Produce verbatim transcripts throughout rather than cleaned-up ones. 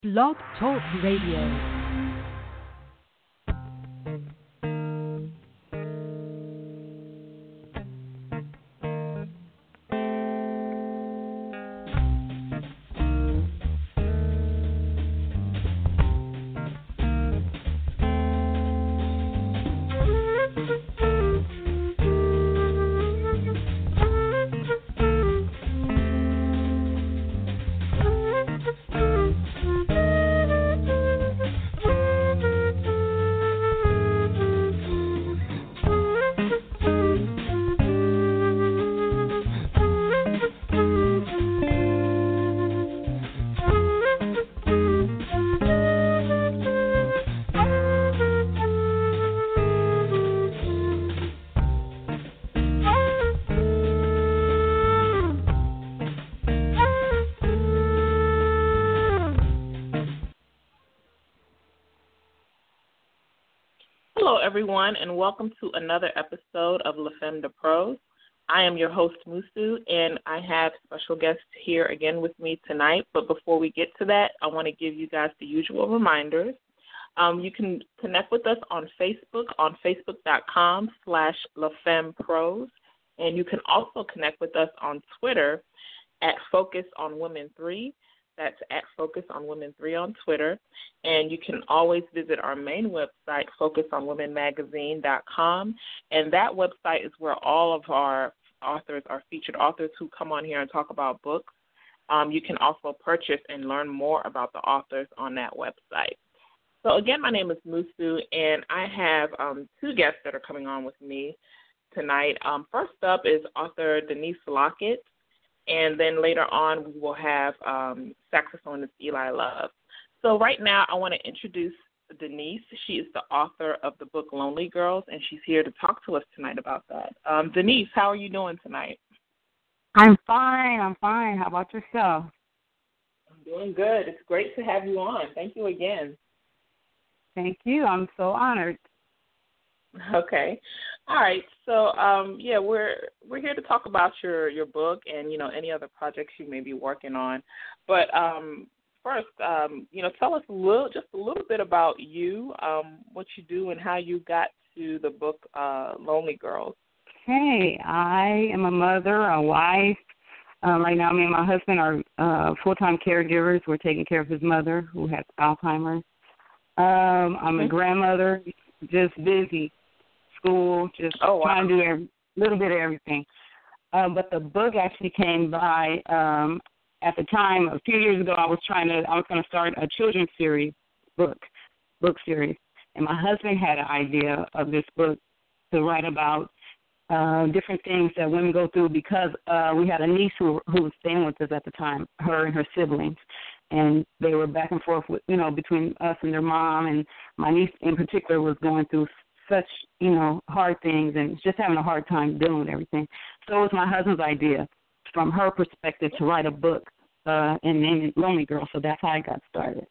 Blog Talk Radio. Everyone, and welcome to another episode of La Femme de Prose. I am your host, Musu, and I have special guests here again with me tonight. But before we get to that, I want to give you guys the usual reminders. Um, you can connect with us on Facebook, on facebook.com slash La Femme Prose, and you can also connect with us on Twitter at Focus on Women three. That's at Focus on Women three on Twitter. And you can always visit our main website, focus on women magazine dot com. And that website is where all of our authors, our featured authors who come on here and talk about books, um, you can also purchase and learn more about the authors on that website. So, again, my name is Musu, and I have um, two guests that are coming on with me tonight. Um, first up is author Denise Lockett. And then later on, we will have um, saxophonist Eli Love. So right now, I want to introduce Denise. She is the author of the book Lonely Girls, and she's here to talk to us tonight about that. Um, Denise, how are you doing tonight? I'm fine. I'm fine. How about yourself? I'm doing good. It's great to have you on. Thank you again. Thank you. I'm so honored. Okay. All right. So, um, yeah, we're we're here to talk about your, your book and, you know, any other projects you may be working on. But um, first, um, you know, tell us a little, just a little bit about you, um, what you do, and how you got to the book uh, Lonely Girls. Hey, I am a mother, a wife. Um, right now, me and my husband are uh, full-time caregivers. We're taking care of his mother who has Alzheimer's. Um, I'm a grandmother, just busy. School, just oh, wow. trying to do a little bit of everything. Um, but the book actually came by um, at the time, a few years ago, I was trying to, I was going to start a children's series book, book series. And my husband had an idea of this book to write about uh, different things that women go through because uh, we had a niece who, who was staying with us at the time, her and her siblings. And they were back and forth, with, you know, between us and their mom. And my niece in particular was going through such, you know, hard things and just having a hard time dealing with everything. So it was my husband's idea from her perspective to write a book uh, and name it Lonely Girl. So that's how I got started.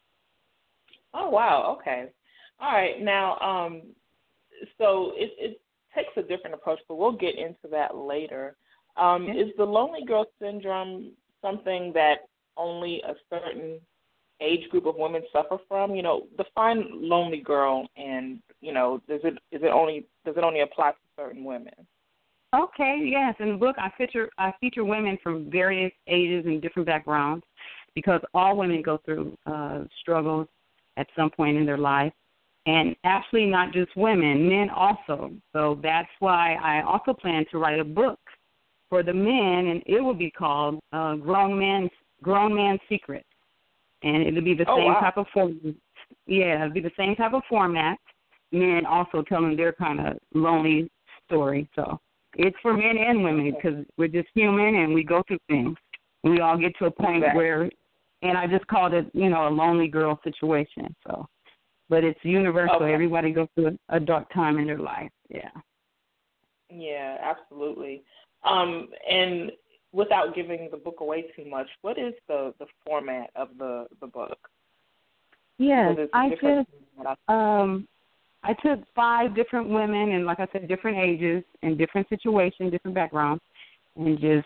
Oh, wow. Okay. All right. Now, um, so it, it takes a different approach, but we'll get into that later. Um, okay. Is the Lonely Girl syndrome something that only a certain age group of women suffer from? You know, define lonely girl, and you know, does it is it only does it only apply to certain women? Okay, yes. In the book, I feature I feature women from various ages and different backgrounds because all women go through uh, struggles at some point in their life, and actually not just women, men also. So that's why I also plan to write a book for the men, and it will be called uh, Grown Man Grown Man Secret. And it'll be the oh, same wow. type of format. Yeah, it'll be the same type of format. Men also telling their kind of lonely story. So it's for men and women because we're just human and we go through things. We all get to a point exactly. where, and I just called it, you know, a lonely girl situation. So, but it's universal. Okay. Everybody goes through a, a dark time in their life. Yeah. Yeah, absolutely. Um, and without giving the book away too much, what is the, the format of the, the book? Yes, I just um, I took five different women and, like I said, different ages and different situations, different backgrounds, and just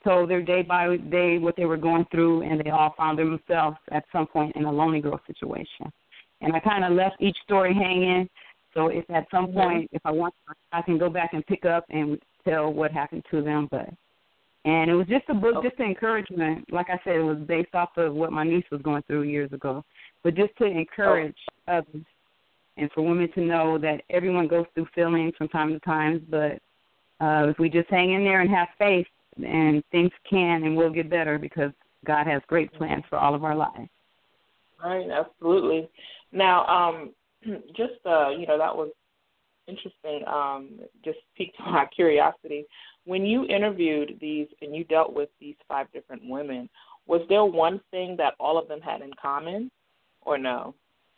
told their day by day what they were going through, and they all found themselves at some point in a lonely girl situation. And I kind of left each story hanging, so if at some mm-hmm. point, if I want, I can go back and pick up and tell what happened to them. But and it was just a book, just an encouragement. Like I said, it was based off of what my niece was going through years ago, but just to encourage oh. others and for women to know that everyone goes through feelings from time to time, but uh, if we just hang in there and have faith, and things can and will get better because God has great plans for all of our lives. Right, absolutely. Now, um, just, uh, you know, that was interesting, um, just piqued my curiosity. When you interviewed these and you dealt with these five different women, was there one thing that all of them had in common or no?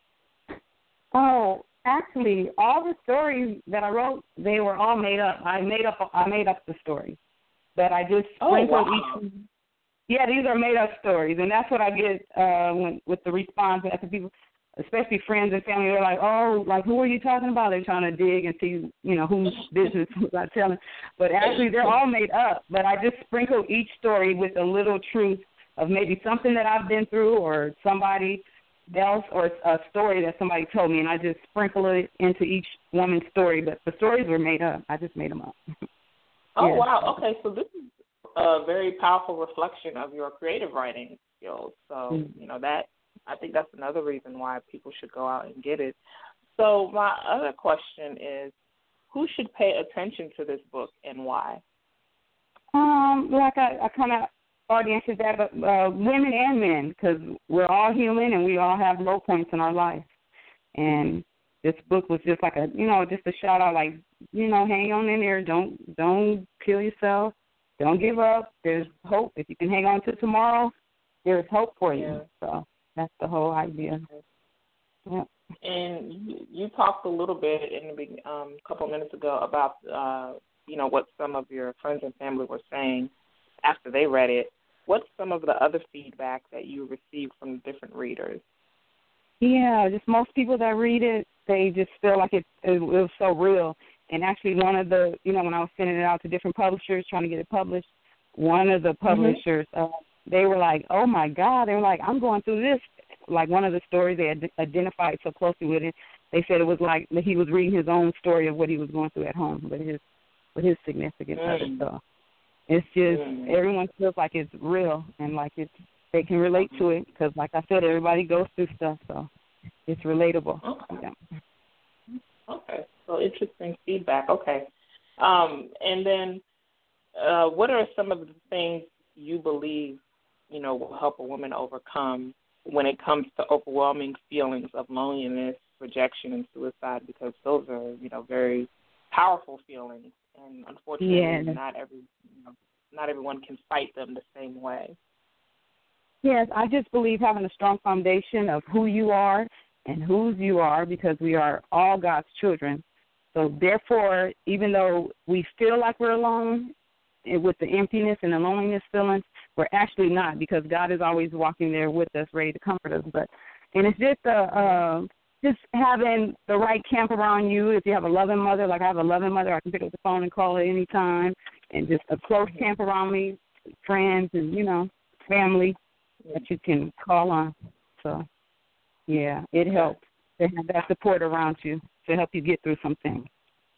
Oh, actually, all the stories that I wrote, they were all made up. I made up, I made up the stories. But I just sprinkle oh, wow. each. Yeah, these are made up stories, and that's what I get uh, when, with the response after people, especially friends and family. They're like, "Oh, like who are you talking about?" They're trying to dig and see, you know, whose business was I telling. But actually, they're all made up. But I just sprinkle each story with a little truth of maybe something that I've been through, or somebody else, or a story that somebody told me, and I just sprinkle it into each woman's story. But the stories were made up. I just made them up. Oh, yeah. wow. Okay, so this is a very powerful reflection of your creative writing skills. So, mm-hmm. you know, that I think that's another reason why people should go out and get it. So my other question is, who should pay attention to this book and why? Um, like I, I kind of already answered that, but uh, women and men, because we're all human and we all have low points in our life. And this book was just like a, you know, just a shout out, like, you know, hang on in there. Don't don't kill yourself. Don't give up. There's hope. If you can hang on to tomorrow, there's hope for you. Yeah. So that's the whole idea. Yeah. And you, you talked a little bit in the um, a couple of minutes ago about, uh, you know, what some of your friends and family were saying after they read it. What's some of the other feedback that you received from different readers? Yeah, just most people that read it, they just feel like it, it, it was so real. And actually one of the, you know, when I was sending it out to different publishers trying to get it published, one of the publishers, mm-hmm. uh, they were like, oh, my God. They were like, I'm going through this. Like one of the stories, they had identified so closely with it. They said it was like he was reading his own story of what he was going through at home with his with his significant other. Mm. So it's just mm. everyone feels like it's real and like it's they can relate to it because, like I said, everybody goes through stuff, so it's relatable. Okay. Yeah. Okay. So interesting feedback. Okay. Um, and then uh, what are some of the things you believe, you know, will help a woman overcome when it comes to overwhelming feelings of loneliness, rejection, and suicide? Because those are, you know, very powerful feelings, and unfortunately, yeah. not every, you know, not everyone can fight them the same way. Yes, I just believe having a strong foundation of who you are and whose you are, because we are all God's children. So therefore, even though we feel like we're alone with the emptiness and the loneliness feelings, we're actually not, because God is always walking there with us, ready to comfort us. But and it's just uh, uh, just having the right camp around you. If you have a loving mother, like I have a loving mother, I can pick up the phone and call at any time, and just a close camp around me, friends and, you know, family that you can call on. So, yeah, it helps to have that support around you to help you get through some things.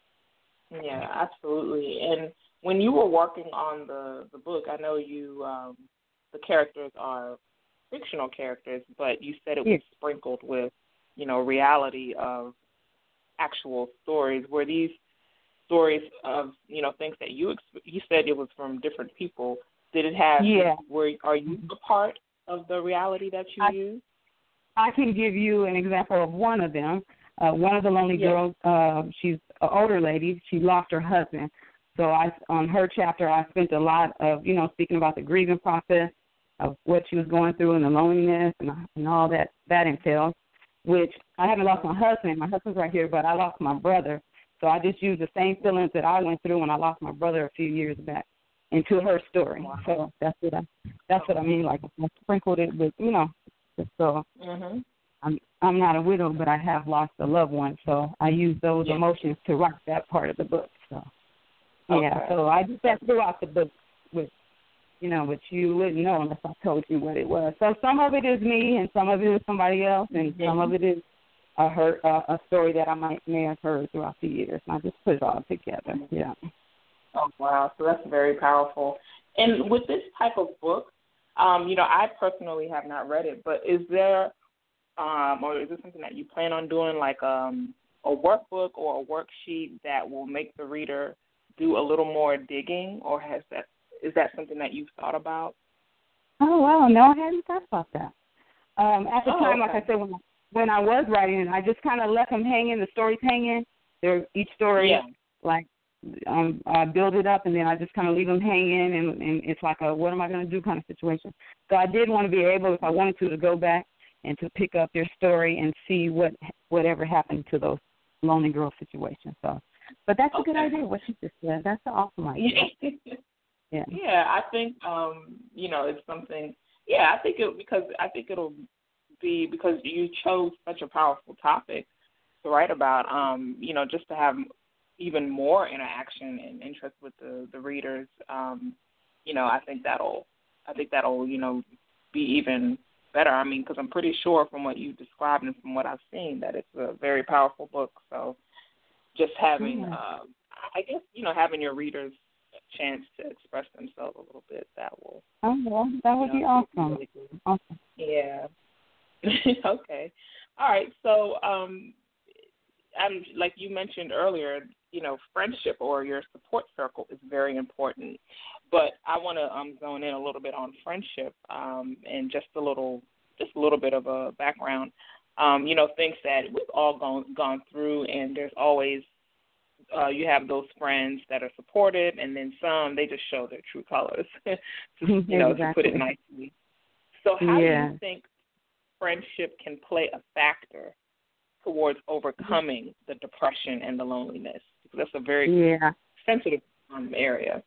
Yeah, absolutely. And when you were working on the, the book, I know you um, the characters are fictional characters, but you said it was yeah. sprinkled with, you know, reality of actual stories. Were these stories of, you know, things that you you said it was from different people? Did it have? Yeah. Were are you a part of the reality that you I, use? I can give you an example of one of them. Uh, one of the lonely yeah. girls, uh, she's an older lady. She lost her husband. So I, on her chapter, I spent a lot of, you know, speaking about the grieving process of what she was going through and the loneliness and, and all that that entails, which I haven't lost my husband. My husband's right here, but I lost my brother. So I just used the same feelings that I went through when I lost my brother a few years back into her story. Wow. So that's what I that's what I mean. Like I sprinkled it with, you know, so mm-hmm. I'm I'm not a widow, but I have lost a loved one. So I use those yeah. emotions to write that part of the book. So yeah, okay. so I do that throughout the book with you know, but you wouldn't know unless I told you what it was. So some of it is me, and some of it is somebody else, and mm-hmm. some of it is a, heard, uh, a story that I might may have heard throughout the years. And I just put it all together. Yeah. Oh wow! So that's very powerful. And with this type of book, um, you know, I personally have not read it, but is there, um, or is this something that you plan on doing, like um, a workbook or a worksheet that will make the reader do a little more digging, or has that is that something that you've thought about? Oh wow! No, I hadn't thought about that. Um, at the oh, time, okay. like I said, when I, when I was writing it, I just kind of left them hanging. The stories hanging. They're each story yeah. like. Um, I build it up, and then I just kind of leave them hanging, and, and it's like a what am I going to do kind of situation. So I did want to be able, if I wanted to, to go back and to pick up their story and see what whatever happened to those lonely girl situations. So, but that's okay. a good idea. What you just said, that's an awesome idea. yeah, yeah. I think um, you know it's something. Yeah, I think it because I think it'll be because you chose such a powerful topic to write about. Um, you know, just to have even more interaction and interest with the, the readers, um, you know, I think that'll, I think that'll, you know, be even better. I mean, because I'm pretty sure from what you described and from what I've seen that it's a very powerful book. So just having, yeah. uh, I guess, you know, having your readers a chance to express themselves a little bit, that will. Oh, well, that would you know, be awesome. Be really awesome. Yeah. Okay. All right. So, um, I'm, like you mentioned earlier, you know, friendship or your support circle is very important. But I want to um, zone in a little bit on friendship um, and just a little, just a little bit of a background. Um, you know, things that we've all gone gone through, and there's always uh, you have those friends that are supportive, and then some they just show their true colors. to, you know, exactly. to put it nicely. So, how yeah. do you think friendship can play a factor towards overcoming the depression and the loneliness? Because that's a very yeah. sensitive um, area.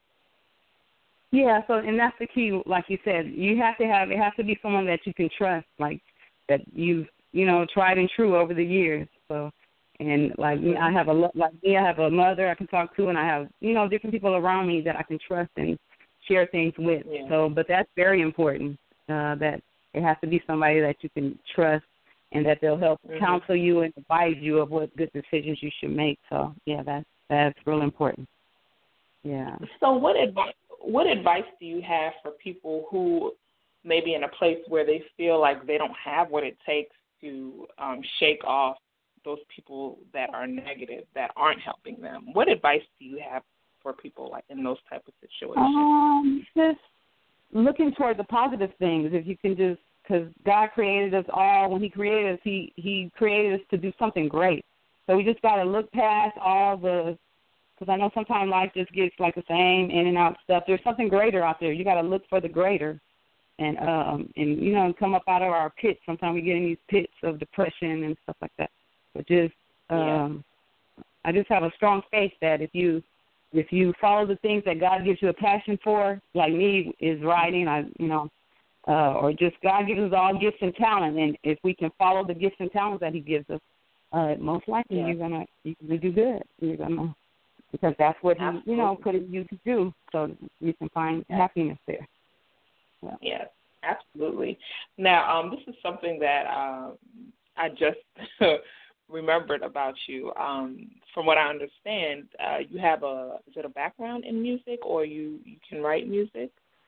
Yeah, so and that's the key, like you said, you have to have, it has to be someone that you can trust, like that you've, you know, tried and true over the years. So, and like me, I have a, like me, I have a mother I can talk to, and I have, you know, different people around me that I can trust and share things with. Yeah. So, but that's very important, uh, that it has to be somebody that you can trust, and that they'll help mm-hmm. counsel you and advise you of what good decisions you should make. So, yeah, that's that's real important. Yeah. So, what advice what advice do you have for people who may be in a place where they feel like they don't have what it takes to um, shake off those people that are negative, that aren't helping them? What advice do you have for people like in those type of situations? Um, just looking toward the positive things. If you can just, because God created us all. When He created us, He He created us to do something great. So we just got to look past all the, because I know sometimes life just gets like the same in and out stuff. There's something greater out there. You got to look for the greater, and um and you know come up out of our pits. Sometimes we get in these pits of depression and stuff like that. But just um, yeah. I just have a strong faith that if you if you follow the things that God gives you a passion for, like me is writing, I you know. Uh, or just God gives us all gifts and talent, and if we can follow the gifts and talents that He gives us, uh, most likely yeah. you're gonna you're gonna do good. You're gonna because that's what He absolutely. you know put in you to do, so you can find yeah. happiness there. Yeah. Yes, absolutely. Now, um, this is something that um, I just remembered about you. Um, from what I understand, uh, you have a is it a background in music, or you, you can write music?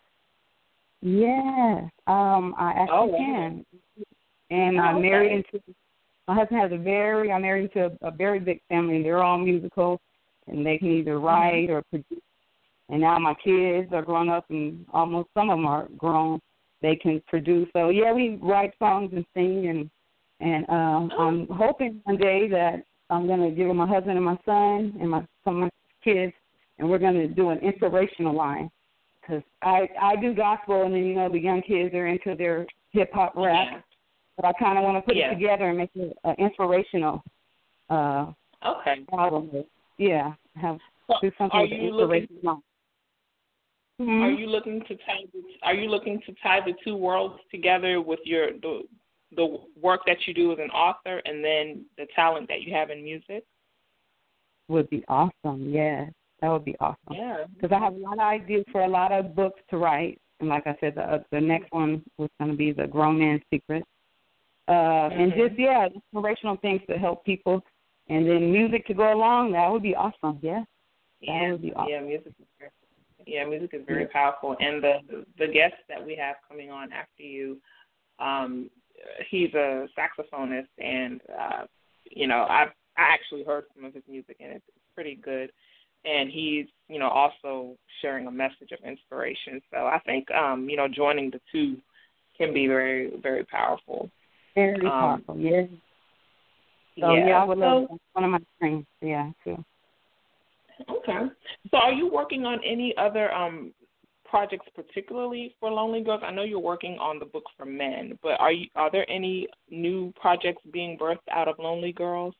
Yes, um, I actually oh, wow. can. And oh, I'm okay. married into, my husband has a very, I'm married into a, a very big family. They're all musical, and they can either write or produce. And now my kids are grown up, and almost some of them are grown. They can produce. So, yeah, we write songs and sing, and, and um, oh. I'm hoping one day that I'm going to give my husband and my son and my, some of my kids, and we're going to do an inspirational line. Because I, I do gospel, and then, you know, the young kids are into their hip-hop rap. Yeah. But I kind of want to put yeah. it together and make it an inspirational uh, okay. album. Yeah, have so do something with the inspirational. Mm-hmm. Are you looking to tie the, Are you looking to tie the two worlds together with your the the work that you do as an author, and then the talent that you have in music? Would be awesome. Yeah. That would be awesome. Yeah. Because I have a lot of ideas for a lot of books to write, And like I said, the uh, the next one was going to be the Grown Man's Secret. Uh, mm-hmm. And just, yeah, inspirational things to help people. And then music to go along, that would be awesome, yeah. Yeah, that would be awesome. yeah, music is very, yeah, music is very yeah. powerful. And the the guest that we have coming on after you, um, he's a saxophonist, and, uh, you know, I've I actually heard some of his music, and it's pretty good. And he's, you know, also sharing a message of inspiration. So I think, um, you know, joining the two can be very, very powerful. Very um, powerful, yes. So, yeah, yeah I would love so, one of my friends, yeah, too. Okay. So are you working on any other um, projects particularly for Lonely Girls? I know you're working on the book for men, but are you are there any new projects being birthed out of Lonely Girls?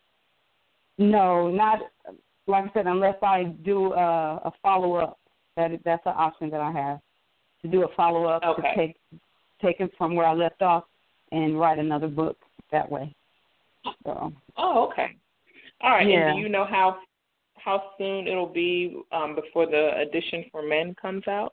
No, not, like I said, unless I do a, a follow-up. That that's an option that I have, to do a follow-up, okay. to take, take it from where I left off and write another book that way. So. Oh, okay. All right. Yeah. And do you know how how soon it'll be um, before the edition for men comes out?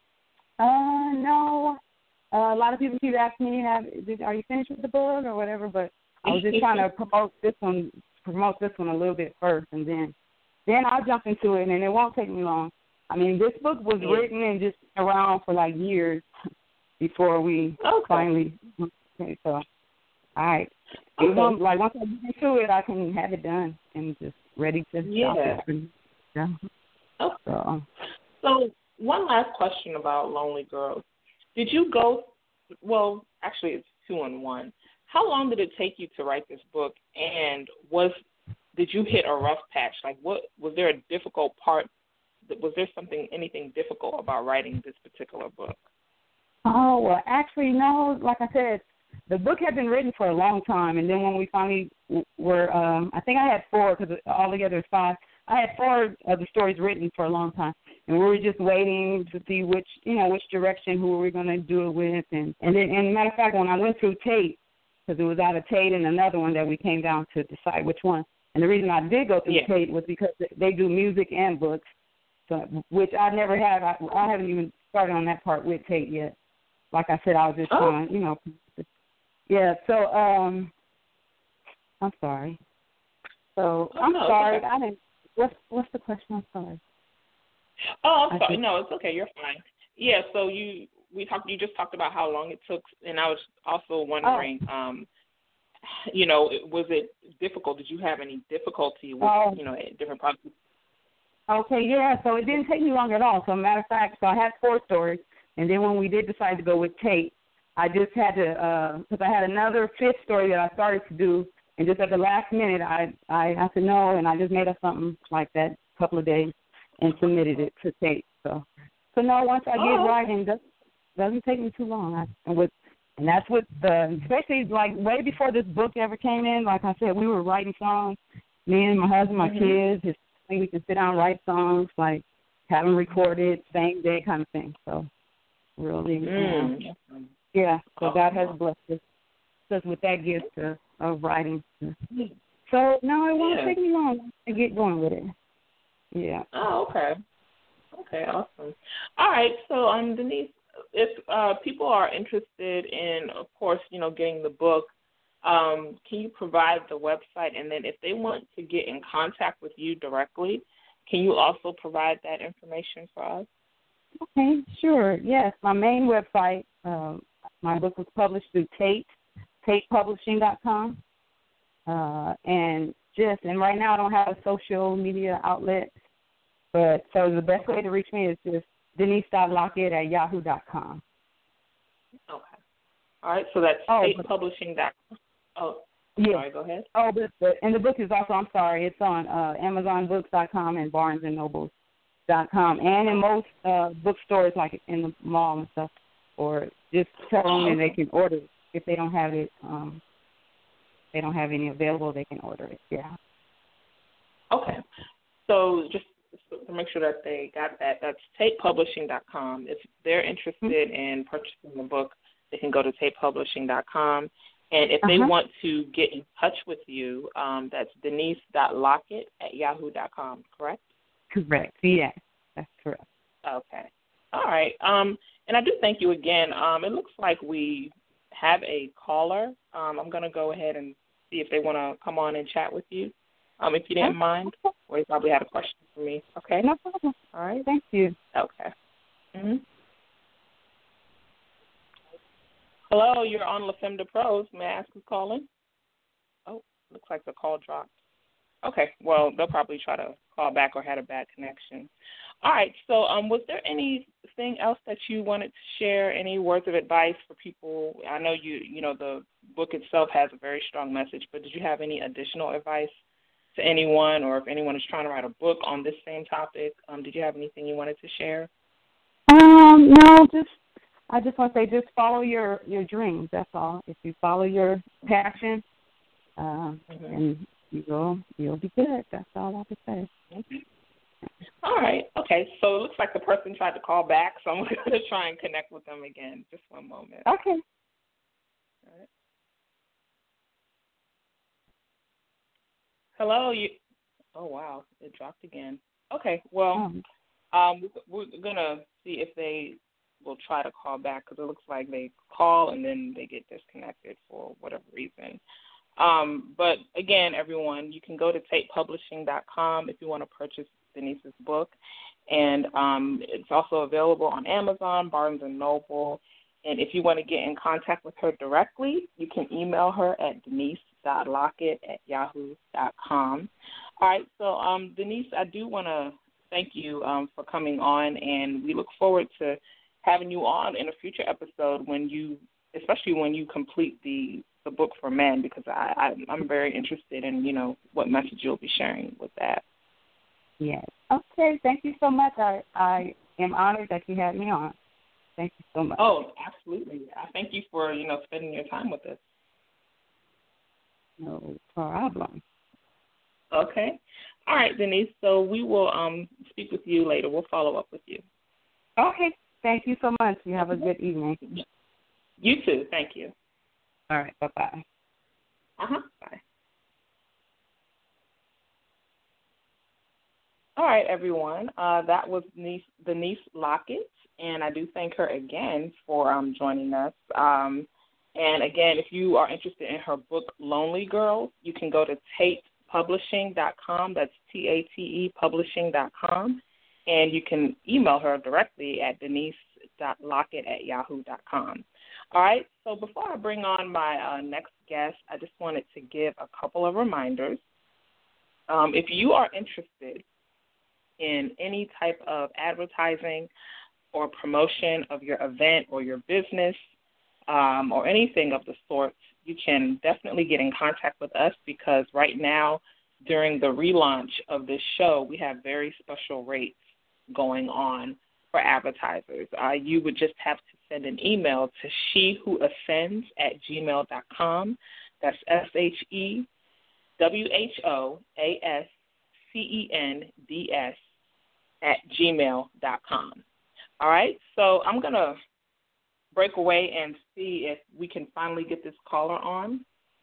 Uh, no. Uh, a lot of people keep asking me, "Have are you finished with the book or whatever?" But I was just trying to promote this one, promote this one a little bit first, and then then I'll jump into it, and it won't take me long. I mean, this book was yeah. written and just around for like years before we okay. finally. Okay, so, all right. Okay. Won't, like once I get into it, I can have it done and just ready to yeah. stop it. Yeah. Okay. So, so one last question about Lonely Girls. Did you go? Well, actually, it's two in one. How long did it take you to write this book? And was did you hit a rough patch? Like, what was there a difficult part? Was there something, anything difficult about writing this particular book? Oh, well, actually, no. Like I said, the book had been written for a long time, and then when we finally were, um, I think I had four, because altogether it's five. I had four of the stories written for a long time, and we were just waiting to see which, you know, which direction, who were we going to do it with. And, and then, and matter of fact, when I went through Tate, because it was out of Tate and another one that we came down to decide which one. And the reason I did go through yeah. Tate was because they do music and books, so, which I never have. I, I haven't even started on that part with Tate yet. Like I said, I was just oh. trying, you know. Yeah, so um, I'm sorry. So oh, I'm no, sorry. okay. I didn't. What's what's the question? I'm sorry. Oh, I'm I sorry. just, No, it's okay. You're fine. Yeah. So you we talked. You just talked about how long it took, and I was also wondering, oh. um, you know, was it difficult? Did you have any difficulty with, oh. you know, different projects? Okay, yeah. So it didn't take me long at all. So matter of fact, so I had four stories, and then when we did decide to go with Tate, I just had to, because uh, I had another fifth story that I started to do, and just at the last minute, I I, I said no, and I just made up something like that a couple of days and submitted it to Tate. So, so no, once I get oh. writing, it doesn't, doesn't take me too long. I, and with and that's what the, especially like way before this book ever came in. Like I said, we were writing songs. Me and my husband, my mm-hmm. kids, his family, we can sit down and write songs, like have them recorded, same day kind of thing. So, really. Mm. Um, Yeah, so God has blessed us, us with that gift of, of writing. So, no, it won't yeah. take me long to get going with it. Yeah. Oh, okay. Okay, awesome. All right, so, um, Denise, if uh, people are interested in, of course, you know, getting the book, um, can you provide the website? And then if they want to get in contact with you directly, can you also provide that information for us? Okay, sure. Yes, my main website, um, my book was published through Tate, tate publishing dot com. Uh, and just, and right now I don't have a social media outlet, but so the best way to reach me is just denise dot lockett at yahoo dot com. Okay. All right, so that's oh, tate publishing dot com. Oh, yeah. sorry, go ahead. Oh, but, but, and the book is also, I'm sorry, it's on uh, amazon books dot com and barnes and nobles dot com, and in most uh, bookstores like in the mall and stuff. Or just tell them and they can order it. If they don't have it, um, they don't have any available, they can order it. Yeah. Okay. So just to make sure that they got that, that's tate publishing dot com. If they're interested mm-hmm. in purchasing the book, they can go to tate publishing dot com. And if uh-huh. they want to get in touch with you, um, that's denise dot lockett at yahoo dot com, correct? Correct. Yes, that's correct. Okay. All right. Um, And I do thank you again. Um, it looks like we have a caller. Um, I'm going to go ahead and see if they want to come on and chat with you, um, if you didn't Okay. mind. Or you probably had a question for me. Okay? No problem. All right. Thank you. Okay. Mm-hmm. Hello, you're on La Femme de Pros. May I ask who's calling? Oh, looks like the call dropped. Okay, well, they'll probably try to call back or had a bad connection. All right, so um, was there anything else that you wanted to share, any words of advice for people? I know you, you know, the book itself has a very strong message, but did you have any additional advice to anyone, or if anyone is trying to write a book on this same topic, um, did you have anything you wanted to share? Um, no, just I just want to say, just follow your your dreams. That's all. If you follow your passion, um, Mm-hmm. and you'll you'll be good. That's all I can say. Okay. All right. Okay. So it looks like the person tried to call back, so I'm going to try and connect with them again. Just one moment. Okay. All right. Hello. You. Oh wow, it dropped again. Okay. Well, Um, um, we're gonna see if they will try to call back because it looks like they call and then they get disconnected for whatever reason. Um, but again, everyone, you can go to tate publishing dot com if you want to purchase Denise's book, and um, it's also available on Amazon, Barnes and Noble. And if you want to get in contact with her directly, you can email her at denise dot lockett at yahoo dot com. All right, so um, Denise, I do want to thank you um, for coming on, and we look forward to having you on in a future episode when you, especially when you complete the the book for men, because I, I I'm very interested in, you know, what message you'll be sharing with that. yes. Okay. Thank you so much. I I am honored that you had me on. Thank you so much. Oh, absolutely. I thank you for, you know, spending your time with us. No problem. Okay. All right, Denise. So we will um speak with you later. We'll follow up with you. Okay. Thank you so much. You have a good evening. You too. Thank you. All right. Bye-bye. Uh-huh. Bye. All right, everyone. Uh, that was Denise, Denise Lockett, and I do thank her again for um, joining us. Um, and again, if you are interested in her book, Lonely Girls, you can go to tate publishing dot com. That's T A T E publishing dot com. And you can email her directly at denise dot lockett at yahoo dot com. All right, so before I bring on my uh, next guest, I just wanted to give a couple of reminders. Um, if you are interested in any type of advertising or promotion of your event or your business um, or anything of the sort, you can definitely get in contact with us, because right now during the relaunch of this show, we have very special rates going on for advertisers. Uh, you would just have to send an email to she who ascends at gmail dot com. That's S H E W H O A S C E N D S at gmail dot com. All right, so I'm going to break away and see if we can finally get this caller on.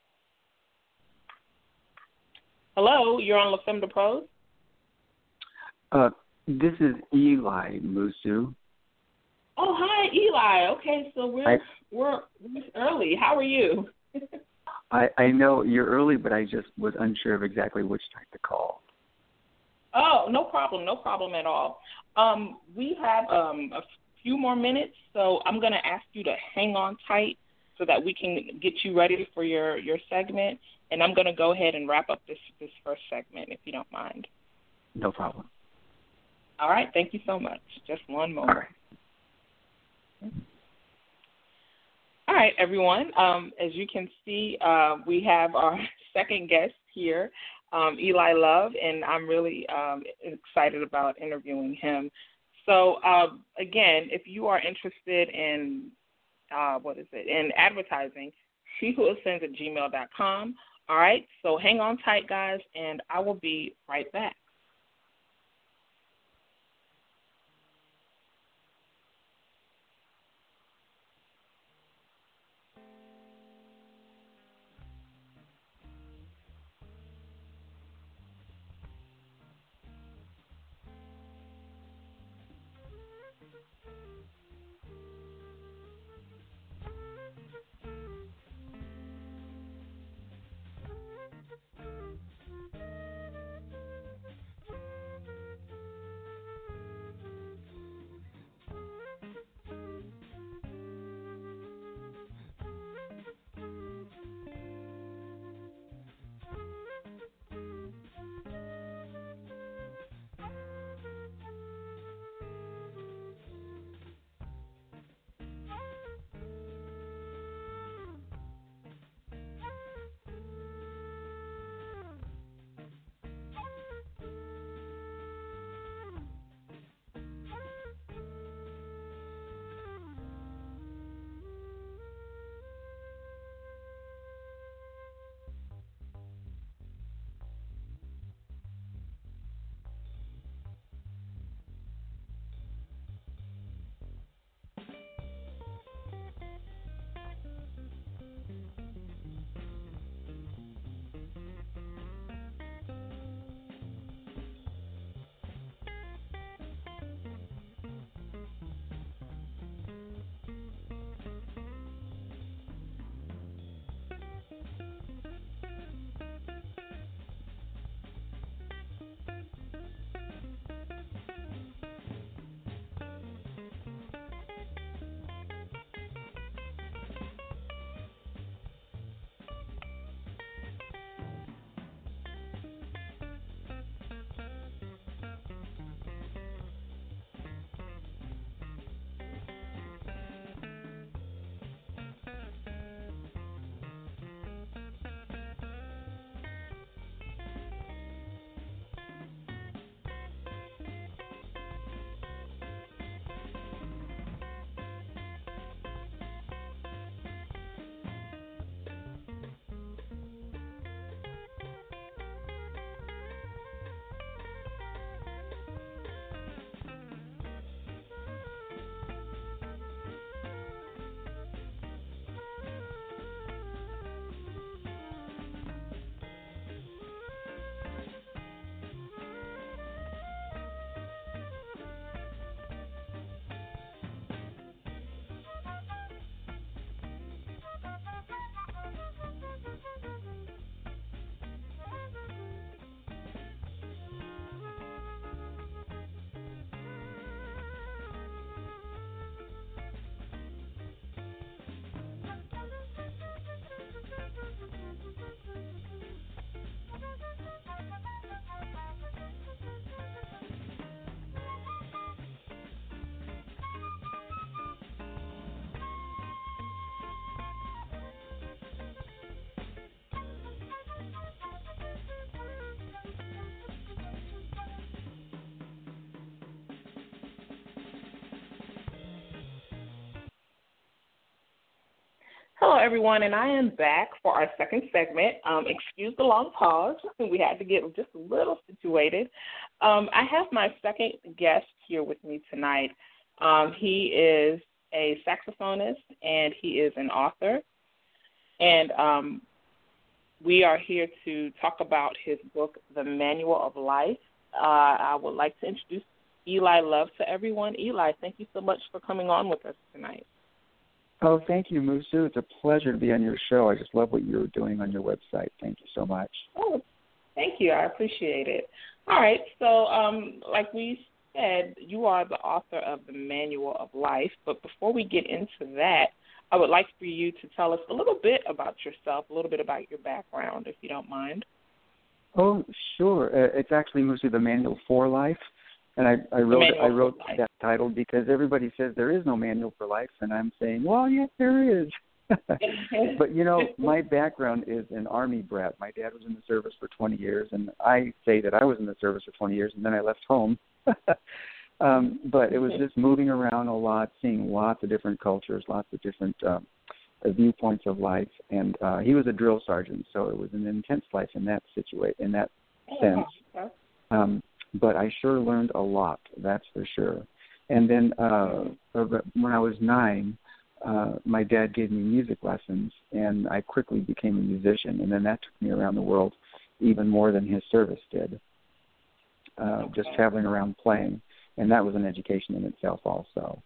Hello, you're on La Femme de Pros. Uh, this is Eli Musu. Oh, hi, Eli. Okay, so we're I, we're, we're early. How are you? I I know you're early, but I just was unsure of exactly which time to call. Oh, no problem, no problem at all. Um, we have um, a few more minutes, so I'm going to ask you to hang on tight so that we can get you ready for your, your segment, and I'm going to go ahead and wrap up this, this first segment, if you don't mind. No problem. All right, thank you so much. Just one moment. All right. All right, everyone. Um, as you can see, uh, we have our second guest here, um, Eli Love, and I'm really um, excited about interviewing him. So, uh, again, if you are interested in, uh, what is it, in advertising, she who ascends at gmail dot com. All right, so hang on tight, guys, and I will be right back. Hello, everyone, and I am back for our second segment. Um, excuse the long pause. We had to get just a little situated. Um, I have my second guest here with me tonight. Um, he is a saxophonist, and he is an author. And um, we are here to talk about his book, The Manual of Life. Uh, I would like to introduce Eli Love to everyone. Eli, thank you so much for coming on with us tonight. Oh, thank you, Musu. It's a pleasure to be on your show. I just love what you're doing on your website. Thank you so much. Oh, thank you. I appreciate it. All right. So, um, like we said, you are the author of The Manual of Life. But before we get into that, I would like for you to tell us a little bit about yourself, a little bit about your background, if you don't mind. Oh, sure. Uh, it's actually Musu, The Manual for Life. And I, I wrote I wrote that title because everybody says there is no manual for life, and I'm saying, well, yes, there is. But, you know, my background is an Army brat. My dad was in the service for twenty years, and I say that I was in the service for twenty years, and then I left home. um, but it was just moving around a lot, seeing lots of different cultures, lots of different um, viewpoints of life. And uh, he was a drill sergeant, so it was an intense life in that situa- in that sense. Um But I sure learned a lot, that's for sure. And then uh, when I was nine, uh, my dad gave me music lessons, and I quickly became a musician. And then that took me around the world even more than his service did, uh, just traveling around playing. And that was an education in itself also.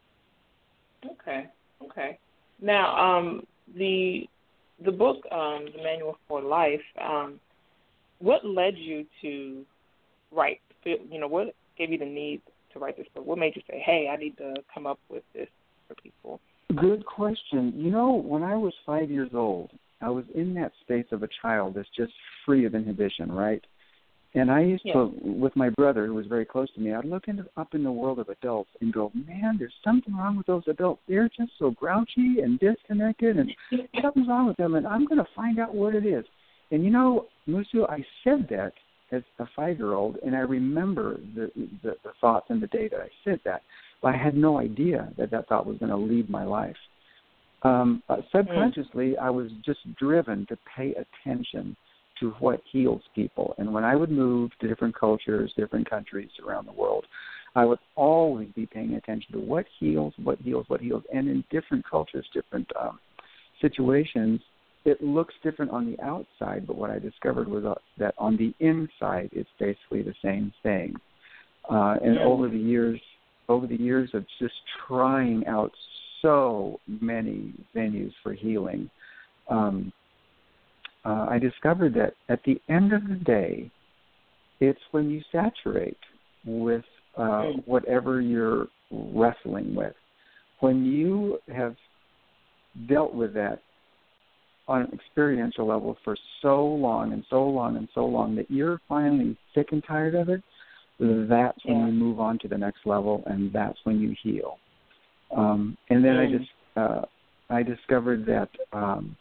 Okay, okay. Now, um, the the book, um, The Manual for Life, um, what led you to write, you know, what gave you the need to write this book? What made you say, hey, I need to come up with this for people? Good question. You know, when I was five years old, I was in that space of a child that's just free of inhibition, right? And I used yeah. to, with my brother, who was very close to me, I'd look into, up in the world of adults and go, man, there's something wrong with those adults. They're just so grouchy and disconnected, and something's wrong with them, and I'm going to find out what it is. And, you know, Musu, I said that as a five-year-old, and I remember the, the, the thoughts and the day that I said that, but I had no idea that that thought was going to lead my life. Um, uh, subconsciously, mm. I was just driven to pay attention to what heals people. And when I would move to different cultures, different countries around the world, I would always be paying attention to what heals, what heals, what heals. And in different cultures, different um, situations, it looks different on the outside, but what I discovered was uh, that on the inside, it's basically the same thing. Uh, and yeah. over the years, over the years of just trying out so many venues for healing, um, uh, I discovered that at the end of the day, it's when you saturate with uh, whatever you're wrestling with. When you have dealt with that on an experiential level for so long and so long and so long that you're finally sick and tired of it, that's when yeah. you move on to the next level, and that's when you heal. Um, and then mm. I just uh, I discovered that um,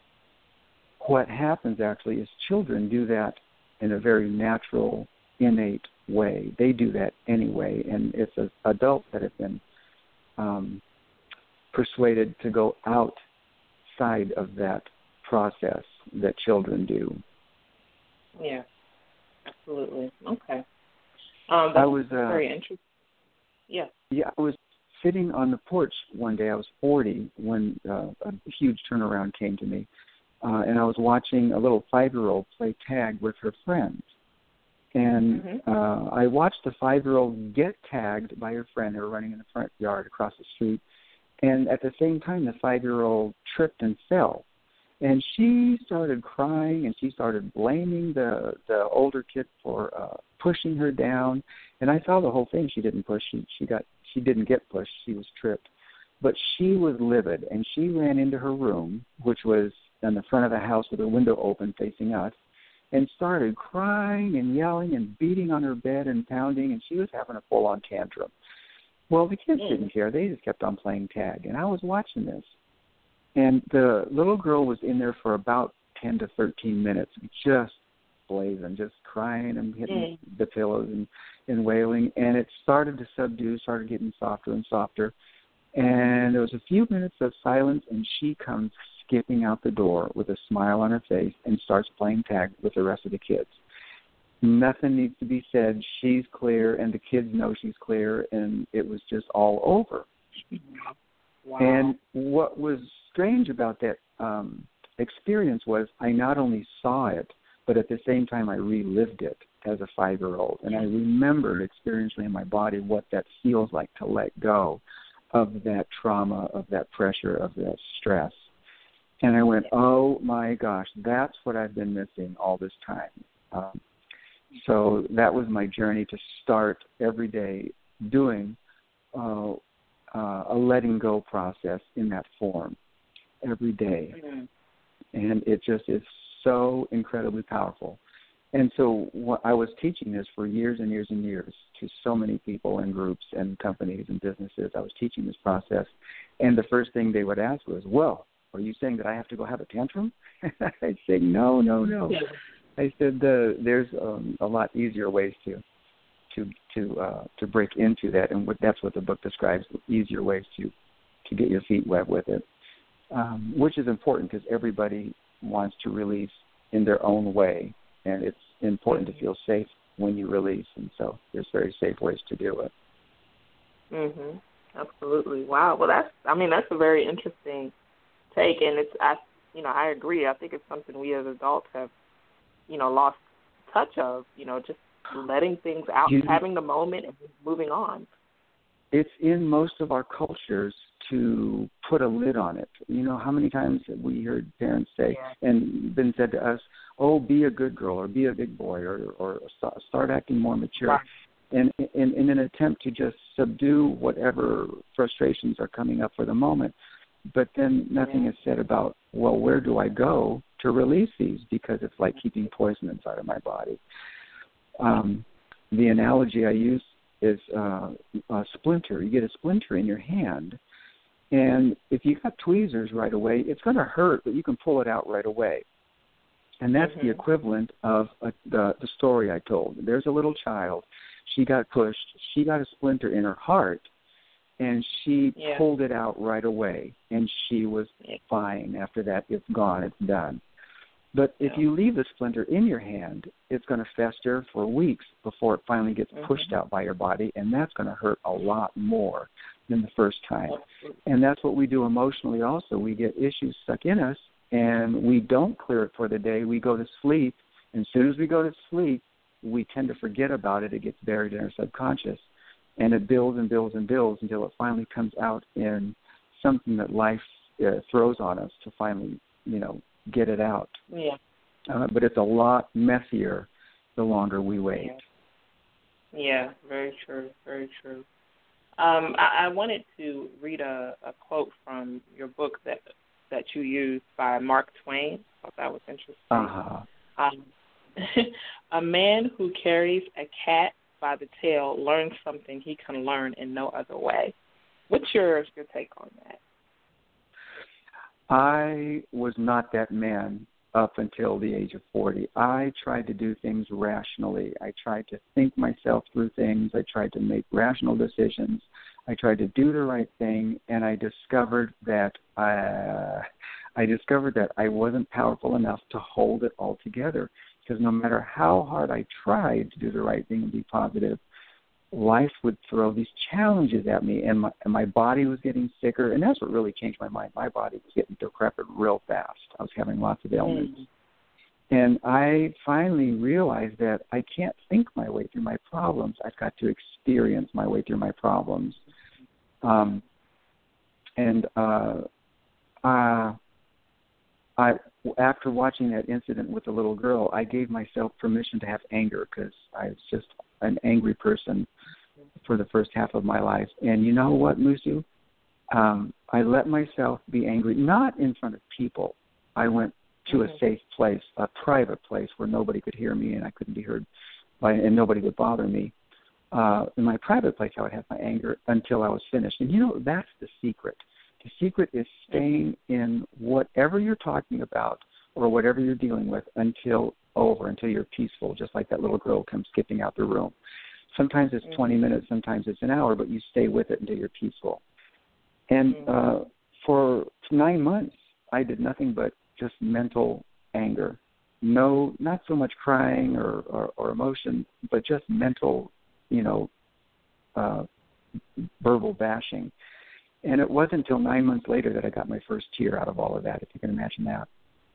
what happens actually is children do that in a very natural, innate way. They do that anyway, and it's uh, adults that have been um, persuaded to go outside of that process that children do. Yeah, absolutely. Okay. Um, that's I was uh, very interesting. Yeah. Yeah, I was sitting on the porch one day. I was forty when uh, a huge turnaround came to me, uh, and I was watching a little five-year-old play tag with her friends. And mm-hmm. uh, I watched the five-year-old get tagged by her friend. They were running in the front yard across the street. And at the same time, the five-year-old tripped and fell. And she started crying, and she started blaming the the older kid for uh, pushing her down. And I saw the whole thing. She didn't push. She she got she didn't get pushed. She was tripped. But she was livid, and she ran into her room, which was in the front of the house with a window open facing us, and started crying and yelling and beating on her bed and pounding, and she was having a full-on tantrum. Well, the kids didn't care. They just kept on playing tag, and I was watching this. And the little girl was in there for about ten to thirteen minutes, just blazing, just crying and hitting mm. the pillows and, and wailing. And it started to subdue, started getting softer and softer. And there was a few minutes of silence, and she comes skipping out the door with a smile on her face and starts playing tag with the rest of the kids. Nothing needs to be said. She's clear, and the kids know she's clear, and it was just all over. Wow. And what was strange about that um, experience was I not only saw it, but at the same time I relived it as a five-year-old. And I remembered experiencing in my body what that feels like to let go of that trauma, of that pressure, of that stress. And I went, oh, my gosh, that's what I've been missing all this time. Um, so that was my journey to start every day doing uh, uh, a letting go process in that form every day. Mm-hmm. And it just is so incredibly powerful. And so what, I was teaching this for years and years and years to so many people and groups and companies and businesses. I was teaching this process. And the first thing they would ask was, well, are you saying that I have to go have a tantrum? I'd say, no, no, no. Yeah. I said, uh, there's um, a lot easier ways to to to uh, to break into that. And what, that's what the book describes, easier ways to, to get your feet wet with it, um, which is important because everybody wants to release in their own way. And it's important to feel safe when you release, and so there's very safe ways to do it. Mhm. Absolutely. Wow. Well, that's. I mean, that's a very interesting take, and it's. I, you know, I agree. I think it's something we as adults have, you know, lost touch of. You know, just letting things out, you, having the moment, and moving on. It's in most of our cultures to put a lid on it. You know, how many times have we heard parents say, yeah. and been said to us, oh, be a good girl or be a big boy or, or start acting more mature. Right. And in, in an attempt to just subdue whatever frustrations are coming up for the moment. But then nothing yeah. is said about, well, where do I go to release these? Because it's like keeping poison inside of my body. Um, the analogy I use is uh, a splinter. You get a splinter in your hand, and if you got tweezers right away, it's going to hurt, but you can pull it out right away. And that's mm-hmm. the equivalent of a, the, the story I told. There's a little child. She got pushed. She got a splinter in her heart, and she yeah. pulled it out right away, and she was yeah. fine. After that, it's gone. It's done. But if you leave the splinter in your hand, it's going to fester for weeks before it finally gets mm-hmm. pushed out by your body, and that's going to hurt a lot more than the first time. And that's what we do emotionally also. We get issues stuck in us, and we don't clear it for the day. We go to sleep, and as soon as we go to sleep, we tend to forget about it. It gets buried in our subconscious, and it builds and builds and builds until it finally comes out in something that life uh, throws on us to finally, you know, get it out. Yeah. Uh, but it's a lot messier the longer we wait. Yeah, yeah, very true, very true. Um, I, I wanted to read a, a quote from your book that that you used by Mark Twain. I thought that was interesting. Uh-huh. Um, a man who carries a cat by the tail learns something he can learn in no other way. What's your, your take on that? I was not that man up until the age of forty. I tried to do things rationally. I tried to think myself through things. I tried to make rational decisions. I tried to do the right thing, and I discovered that I, I discovered that I wasn't powerful enough to hold it all together. Because no matter how hard I tried to do the right thing and be positive, life would throw these challenges at me, and my, and my body was getting sicker, and that's what really changed my mind. My body was getting decrepit real fast. I was having lots of ailments. Mm. And I finally realized that I can't think my way through my problems. I've got to experience my way through my problems. Um, and uh, uh, I, after watching that incident with the little girl, I gave myself permission to have anger because I was just an angry person for the first half of my life. And you know what, Musu? Um, I let myself be angry, not in front of people. I went to mm-hmm. a safe place, a private place where nobody could hear me and I couldn't be heard by, and nobody would bother me. Uh, in my private place, I would have my anger until I was finished. And, you know, that's the secret. The secret is staying in whatever you're talking about or whatever you're dealing with until over, until you're peaceful, just like that little girl comes skipping out the room. Sometimes it's twenty minutes, sometimes it's an hour, but you stay with it until you're peaceful. And uh, for nine months, I did nothing but just mental anger. No, not so much crying or, or, or emotion, but just mental, you know, uh, verbal bashing. And it wasn't until nine months later that I got my first tear out of all of that, if you can imagine that.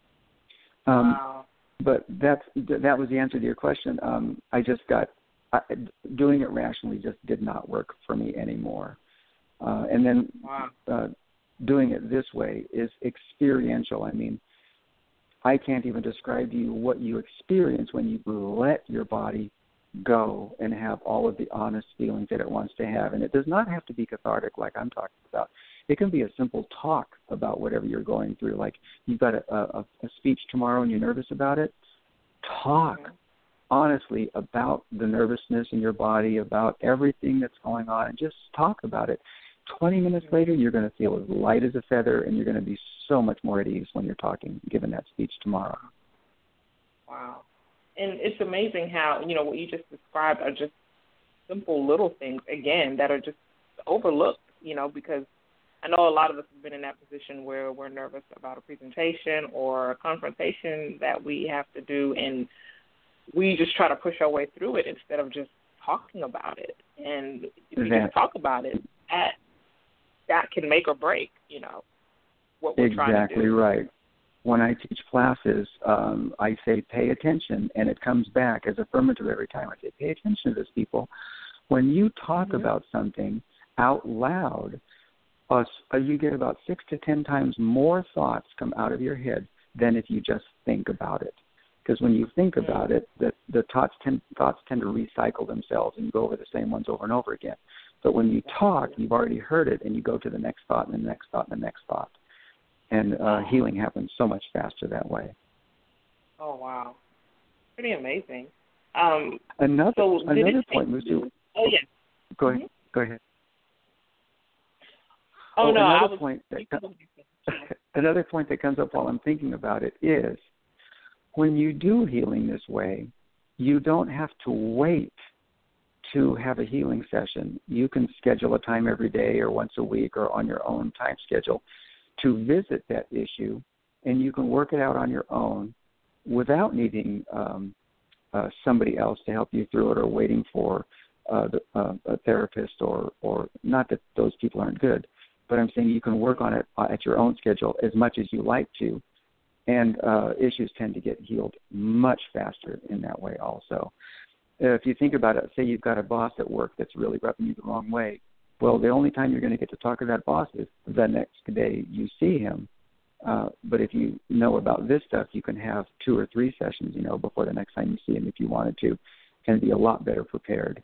Um, wow. But that's, that was the answer to your question. Um, I just got, I, doing it rationally just did not work for me anymore. Uh, and then wow. uh, doing it this way is experiential. I mean, I can't even describe to you what you experience when you let your body go and have all of the honest feelings that it wants to have. And it does not have to be cathartic like I'm talking about. It can be a simple talk about whatever you're going through. Like you've got a, a, a speech tomorrow and you're nervous about it. Talk mm-hmm. honestly about the nervousness in your body, about everything that's going on, and just talk about it. twenty minutes later, you're going to feel as light as a feather, and you're going to be so much more at ease when you're talking, giving that speech tomorrow. Wow. And it's amazing how, you know, what you just described are just simple little things, again, that are just overlooked, you know, because I know a lot of us have been in that position where we're nervous about a presentation or a confrontation that we have to do, and we just try to push our way through it instead of just talking about it. And if you just talk about it, that, that can make or break, you know, what we're exactly trying to do. Exactly right. When I teach classes, um, I say pay attention, and it comes back as affirmative every time. I say pay attention to this, people. When you talk mm-hmm. about something out loud, uh, you get about six to ten times more thoughts come out of your head than if you just think about it. Because when you think mm-hmm. about it, the, the thoughts, tend, thoughts tend to recycle themselves and you go over the same ones over and over again. But when you talk, you've already heard it, and you go to the next thought and the next thought and the next thought. And uh, healing happens so much faster that way. Oh, wow. Pretty amazing. Um, another so another point, Musu. Oh, yes. Go ahead. Mm-hmm. Go ahead. Oh, oh no, another I was... Point that, another point that comes up while I'm thinking about it is when you do healing this way, you don't have to wait to have a healing session. You can schedule a time every day or once a week or on your own time schedule to visit that issue, and you can work it out on your own without needing um, uh, somebody else to help you through it or waiting for uh, the, uh, a therapist or, or not that those people aren't good, but I'm saying you can work on it at your own schedule as much as you like to, and uh, issues tend to get healed much faster in that way also. If you think about it, say you've got a boss at work that's really rubbing you the wrong way. Well, the only time you're going to get to talk to that boss is the next day you see him. Uh, but if you know about this stuff, you can have two or three sessions, you know, before the next time you see him if you wanted to, and be a lot better prepared.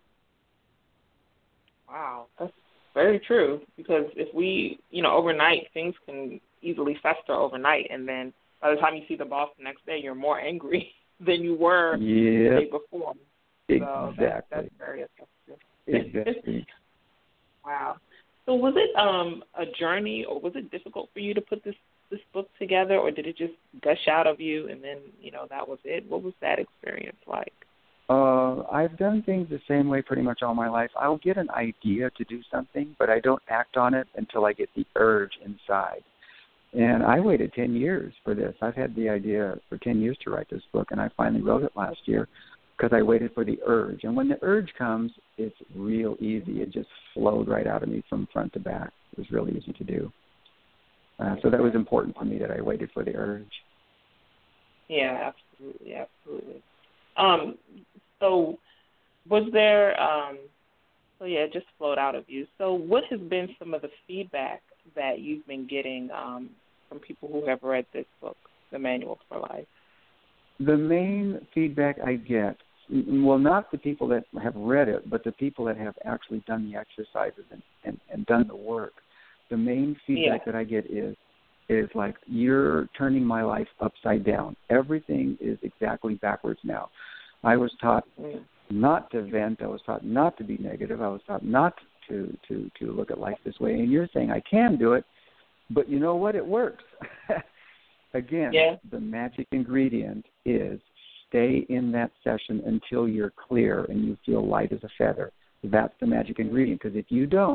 Wow, that's very true. Because if we, you know, overnight, things can easily fester overnight, and then by the time you see the boss the next day, you're more angry than you were yep. the day before. So exactly. That's, that's very effective. Exactly. Wow. So was it um, a journey, or was it difficult for you to put this, this book together, or did it just gush out of you and then, you know, that was it? What was that experience like? Uh, I've done things the same way pretty much all my life. I'll get an idea to do something, but I don't act on it until I get the urge inside. And I waited ten years for this. I've had the idea for ten years to write this book, and I finally wrote it last year because I waited for the urge. And when the urge comes, it's real easy. It just flowed right out of me from front to back. It was really easy to do. Uh, so that was important for me that I waited for the urge. Yeah, absolutely, absolutely. Um, so was there, um, so yeah, it just flowed out of you. So what has been some of the feedback that you've been getting um, from people who have read this book, The Manual for Life? The main feedback I get, well, not the people that have read it, but the people that have actually done the exercises and, and, and done the work. The main feedback yeah. that I get is, is like, you're turning my life upside down. Everything is exactly backwards now. I was taught mm. not to vent. I was taught not to be negative. I was taught not to, to, to look at life this way. And you're saying I can do it, but you know what? It works. Again, yeah. the magic ingredient is stay in that session until you're clear and you feel light as a feather. That's the magic ingredient, because if you don't,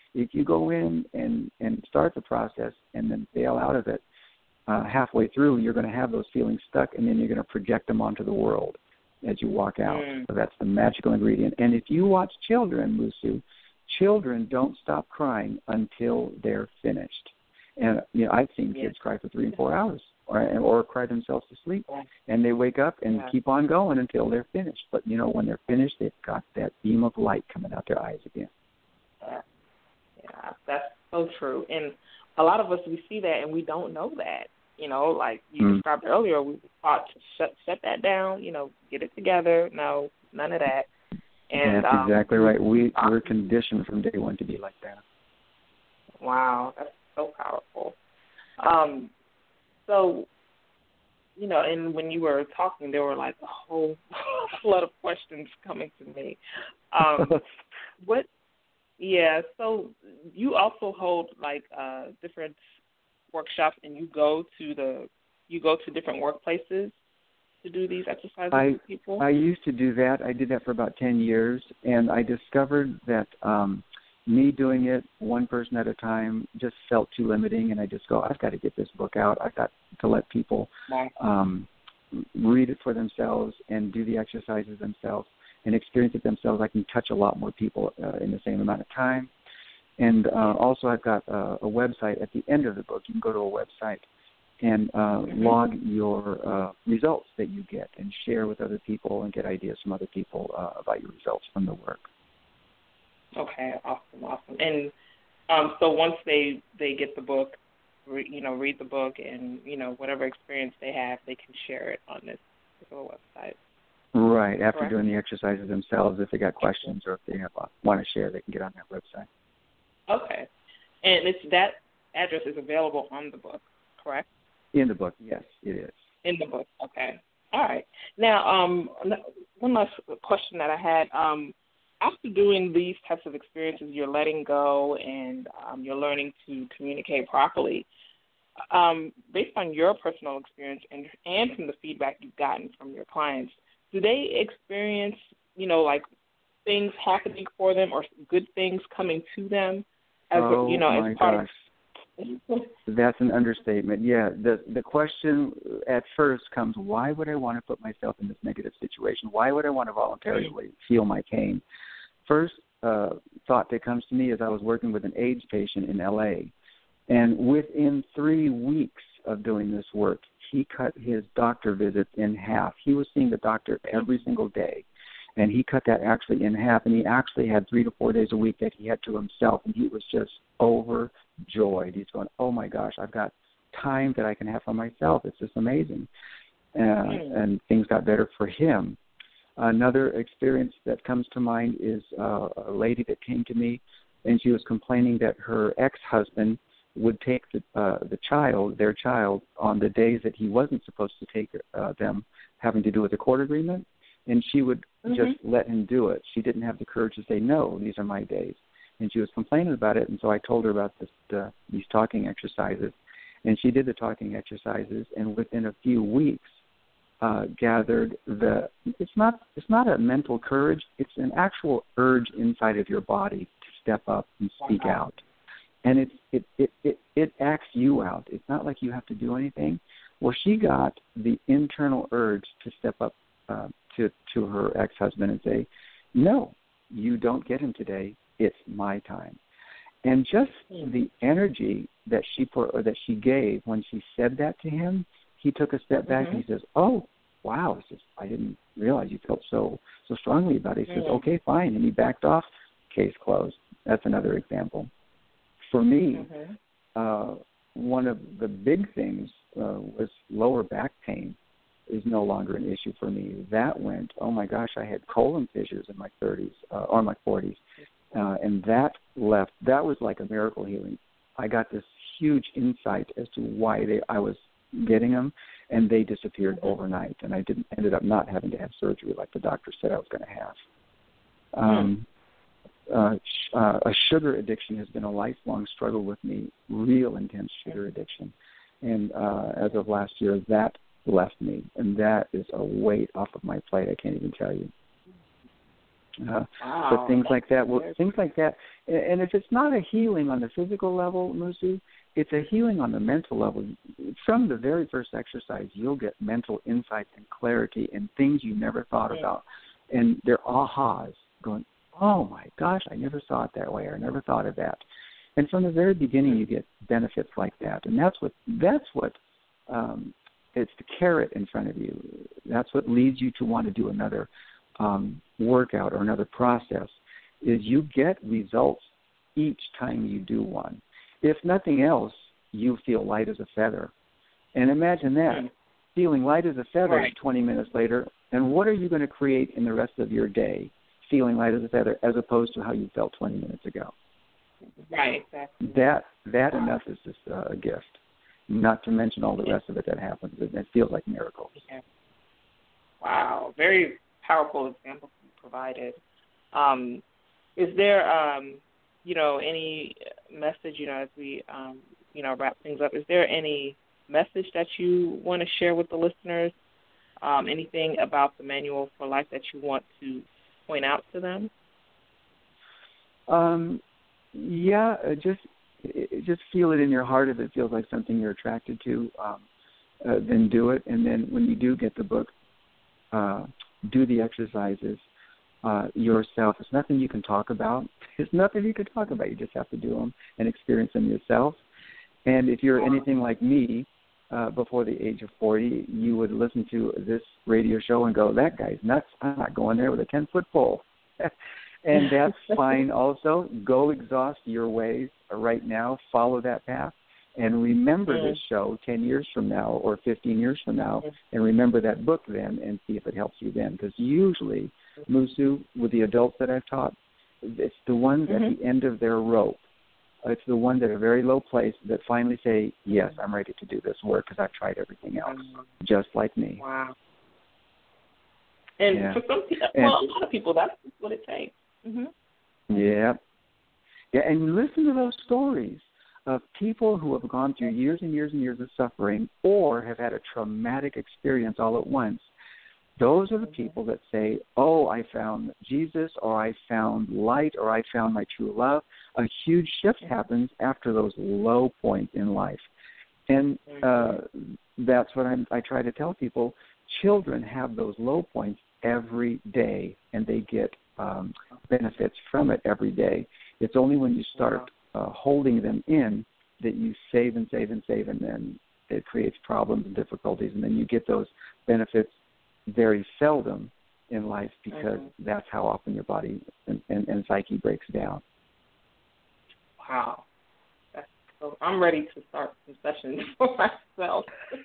If you go in and, and start the process and then bail out of it uh, halfway through, you're going to have those feelings stuck, and then you're going to project them onto the world as you walk out. Mm. So that's the magical ingredient. And if you watch children, Musu, children don't stop crying until they're finished. And, you know, I've seen kids cry for three and four hours or, or cry themselves to sleep. And they wake up and yeah. keep on going until they're finished. But, you know, when they're finished, they've got that beam of light coming out their eyes again. Yeah, yeah, that's so true. And a lot of us, we see that and we don't know that. You know, like you mm. described earlier, we thought to shut, shut that down, you know, get it together. No, none of that. And That's um, exactly right. We, we're conditioned from day one to be like that. Wow, that's so powerful. Um, so, you know, and when you were talking, there were like a whole lot of questions coming to me. Um, what, yeah, so you also hold like uh, different workshops, and you go to the, you go to different workplaces to do these exercises I, with people? I used to do that. I did that for about ten years, and I discovered that um, me doing it one person at a time just felt too limiting, and I just go, I've got to get this book out. I've got to let people um, read it for themselves and do the exercises themselves and experience it themselves. I can touch a lot more people uh, in the same amount of time. And uh, also I've got uh, a website at the end of the book. You can go to a website and uh, log your uh, results that you get and share with other people and get ideas from other people uh, about your results from the work. Okay, awesome, awesome. And um, so once they, they get the book, re, you know, read the book and, you know, whatever experience they have, they can share it on this particular website. Right, after Correct? doing the exercises themselves, if they got questions or if they have uh, want to share, they can get on that website. Okay. And it's that address is available on the book, correct? In the book, yes, it is. In the book, okay. All right. Now, um, one last question that I had. Um, after doing these types of experiences, you're letting go and um, you're learning to communicate properly. Um, based on your personal experience and, and from the feedback you've gotten from your clients, do they experience, you know, like things happening for them or good things coming to them as, oh, you know, my as part gosh. of... That's an understatement. Yeah, the the question at first comes, why would I want to put myself in this negative situation? Why would I want to voluntarily feel my pain? First uh, thought that comes to me is I was working with an AIDS patient in L A, and within three weeks of doing this work, he cut his doctor visits in half. He was seeing the doctor every single day, and he cut that actually in half, and he actually had three to four days a week that he had to himself, and he was just overjoyed. He's going, oh, my gosh, I've got time that I can have for myself. It's just amazing. Uh, mm. And things got better for him. Another experience that comes to mind is uh, a lady that came to me, and she was complaining that her ex-husband would take the, uh, the child, their child, on the days that he wasn't supposed to take uh, them, having to do with the court agreement, and she would mm-hmm. just let him do it. She didn't have the courage to say, no, these are my days. And she was complaining about it, and so I told her about this, uh, these talking exercises, and she did the talking exercises, and within a few weeks uh, gathered the, it's not it's not a mental courage, it's an actual urge inside of your body to step up and speak wow. out. And it, it, it, it, it acts you out. It's not like you have to do anything. Well, she got the internal urge to step up uh, to, to her ex-husband and say, no, you don't get him today. It's my time. And just the energy that she put, or that she gave when she said that to him, he took a step back mm-hmm. and he says, oh, wow, it's just, I didn't realize you felt so so strongly about it. He mm-hmm. says, okay, fine. And he backed off, case closed. That's another example. For me, mm-hmm. uh, one of the big things uh, was lower back pain is no longer an issue for me. That went, oh, my gosh, I had colon fissures in my thirties uh, or my forties. Uh, and that left, that was like a miracle healing. I got this huge insight as to why they, I was getting them, and they disappeared mm-hmm. overnight. And I didn't ended up not having to have surgery like the doctor said I was going to have. Um, mm-hmm. uh, sh- uh, a sugar addiction has been a lifelong struggle with me, real intense sugar addiction. And uh, as of last year, that left me, and that is a weight off of my plate I can't even tell you. Uh, wow. But things like that, will, things like that, and if it's not a healing on the physical level, Musu, it's a healing on the mental level. From the very first exercise, you'll get mental insight and clarity and things you never thought mm-hmm. about. And they're ahas, going, oh, my gosh, I never saw it that way, or I never thought of that. And from the very beginning, you get benefits like that. And that's what, that's what um, it's the carrot in front of you. That's what leads you to want to do another um, workout or another process, is you get results each time you do one. If nothing else, you feel light as a feather. And imagine that, mm-hmm. feeling light as a feather right. twenty minutes later, and what are you going to create in the rest of your day feeling light as a feather as opposed to how you felt twenty minutes ago? Right, exactly. That, that enough is just uh, a gift, not to mention all the yeah. rest of it that happens. It, it feels like miracles. Yeah. Wow, very powerful example you provided. Um, is there, um, you know, any message, you know, as we, um, you know, wrap things up, is there any message that you want to share with the listeners? Um, anything about the Manual for Life that you want to point out to them? Um, yeah, uh, just just feel it in your heart. If it feels like something you're attracted to, um, uh, then do it. And then when you do get the book, uh, do the exercises uh, yourself. It's nothing you can talk about. It's nothing you can talk about. You just have to do them and experience them yourself. And if you're anything like me, uh, before the age of forty, you would listen to this radio show and go, that guy's nuts. I'm not going there with a ten-foot pole. And that's fine also. Go exhaust your ways right now. Follow that path. And remember mm-hmm. this show ten years from now or fifteen years from now, mm-hmm. and remember that book then and see if it helps you then. Because usually, Musu, with the adults that I've taught, it's the ones mm-hmm. at the end of their rope. It's the ones at a very low place that finally say, yes, I'm ready to do this work because I've tried everything else, mm-hmm. just like me. Wow. And yeah. for some people, well, and, a lot of people, that's what it takes. Mm-hmm. Yeah. Yeah, and listen to those stories of people who have gone through years and years and years of suffering or have had a traumatic experience all at once. Those are the people that say, oh, I found Jesus, or I found light, or I found my true love. A huge shift happens after those low points in life. And uh, that's what I'm, I try to tell people. Children have those low points every day, and they get um, benefits from it every day. It's only when you start uh, holding them in that you save and save and save, and then it creates problems and difficulties, and then you get those benefits very seldom in life because mm-hmm. that's how often your body and, and, and psyche breaks down. Wow. That's, so I'm ready to start some sessions for myself.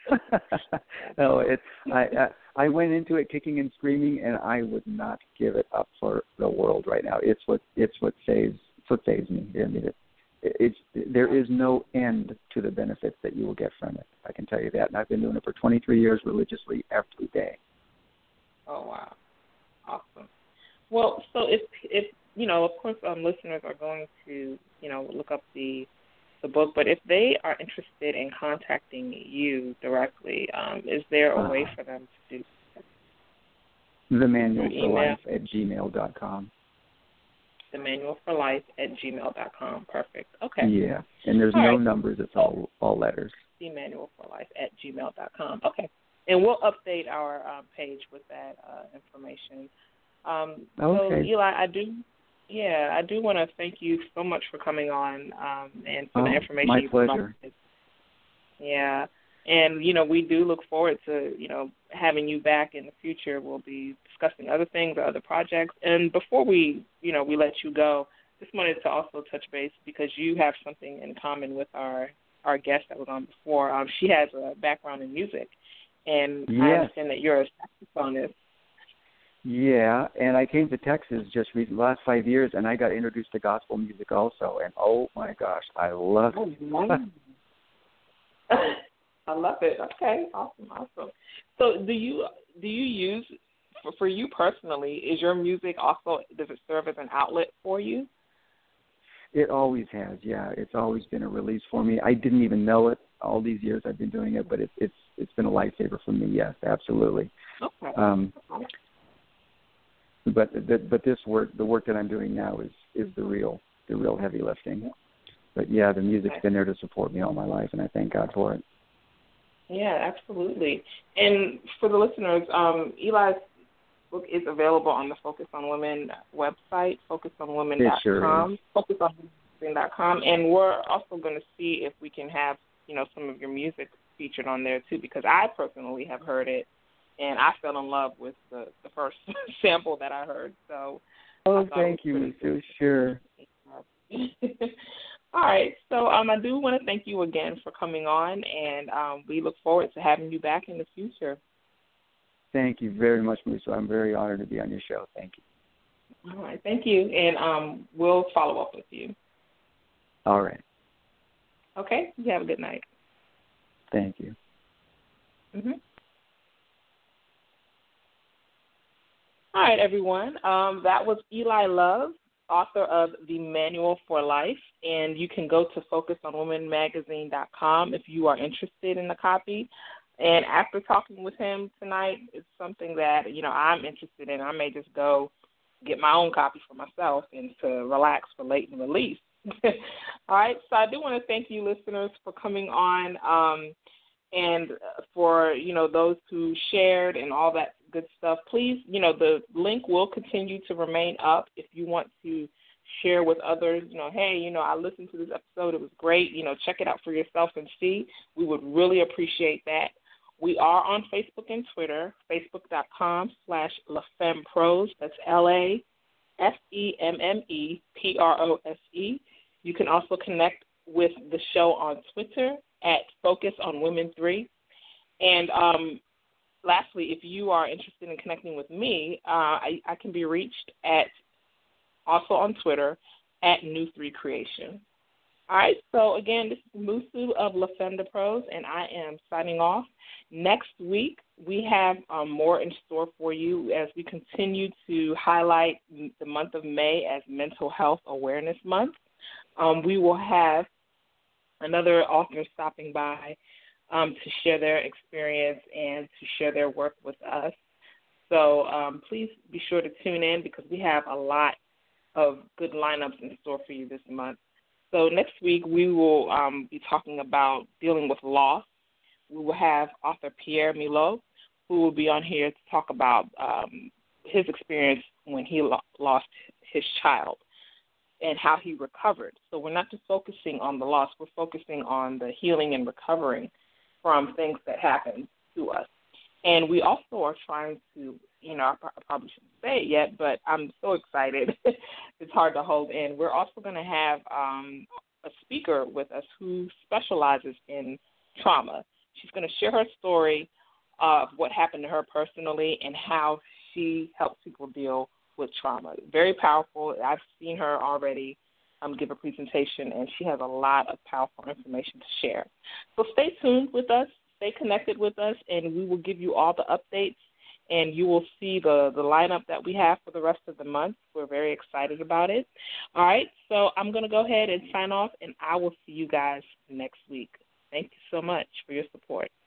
no, it's I, I I went into it kicking and screaming, and I would not give it up for the world right now. It's what it's what saves it's what saves me. I mean, it, it's there is no end to the benefits that you will get from it. I can tell you that, and I've been doing it for twenty-three years religiously every day. Oh, wow. Awesome. Well, so if, if you know, of course, um, listeners are going to, you know, look up the the book, but if they are interested in contacting you directly, um, is there a uh, way for them to do that? The Manual for Life at gmail dot com. The Manual for Life at gmail dot com. Perfect. Okay. Yeah, and there's all no right. numbers. It's all, all letters. The Manual for Life at gmail dot com. Okay. And we'll update our um, page with that uh, information. Um, okay. So, Eli, I do, yeah, I do want to thank you so much for coming on um, and for oh, the information my you pleasure. provided. Yeah, and you know, we do look forward to you know having you back in the future. We'll be discussing other things, other projects. And before we, you know, we let you go, just wanted to also touch base because you have something in common with our our guest that was on before. Um, she has a background in music. And yes. I understand that you're a saxophonist. Yeah, and I came to Texas just the last five years, and I got introduced to gospel music also. And oh my gosh, I love it. I love it. Okay, awesome, awesome. So, do you do you use for, for you personally? Is your music also does it serve as an outlet for you? It always has. Yeah, it's always been a release for me. I didn't even know it all these years I've been doing it, but it's it's it's been a lifesaver for me. Yes, absolutely. Okay. Um, but the, but this work, the work that I'm doing now, is is the real the real heavy lifting. But yeah, the music's been there to support me all my life, and I thank God for it. Yeah, absolutely. And for the listeners, um, Eli's book is available on the Focus on Women website, focus on women dot com, sure focus on women dot com, and we're also going to see if we can have, you know, some of your music featured on there too, because I personally have heard it, and I fell in love with the, the first sample that I heard. So, oh, thank you, Sue. Sure. All right, so um, I do want to thank you again for coming on, and um, we look forward to having you back in the future. Thank you very much, Musa. I'm very honored to be on your show. Thank you. All right, thank you, and um, we'll follow up with you. All right. Okay, you have a good night. Thank you. Mm-hmm. All right, everyone. Um, that was Eli Love, author of The Manual for Life, and you can go to focus on women magazine dot com if you are interested in a copy. And after talking with him tonight, it's something that, you know, I'm interested in. I may just go get my own copy for myself and to relax for late and release. All right, so I do want to thank you, listeners, for coming on, um, and for, you know, those who shared and all that good stuff. Please, you know, the link will continue to remain up if you want to share with others, you know, hey, you know, I listened to this episode. It was great. You know, check it out for yourself and see. We would really appreciate that. We are on Facebook and Twitter, facebook.com slash LaFemmePros. That's L A F E M M E P R O S E. You can also connect with the show on Twitter at Focus on Women three. And um, lastly, if you are interested in connecting with me, uh, I, I can be reached at also on Twitter at New three Creation. All right, so again, this is Musu of LaFemmePros, and I am signing off. Next week, we have um, more in store for you as we continue to highlight the month of May as Mental Health Awareness Month. Um, we will have another author stopping by um, to share their experience and to share their work with us. So um, please be sure to tune in because we have a lot of good lineups in store for you this month. So next week we will um, be talking about dealing with loss. We will have author Pierre Milo, who will be on here to talk about um, his experience when he lo- lost his child and how he recovered. So we're not just focusing on the loss, we're focusing on the healing and recovering from things that happened to us. And we also are trying to, you know, I probably shouldn't say it yet, but I'm so excited. It's hard to hold in. We're also going to have um, a speaker with us who specializes in trauma. She's going to share her story of what happened to her personally and how she helps people deal with trauma. Very powerful. I've seen her already um, give a presentation, and she has a lot of powerful information to share. So stay tuned with us. Stay connected with us, and we will give you all the updates, and you will see the, the lineup that we have for the rest of the month. We're very excited about it. All right, so I'm going to go ahead and sign off, and I will see you guys next week. Thank you so much for your support.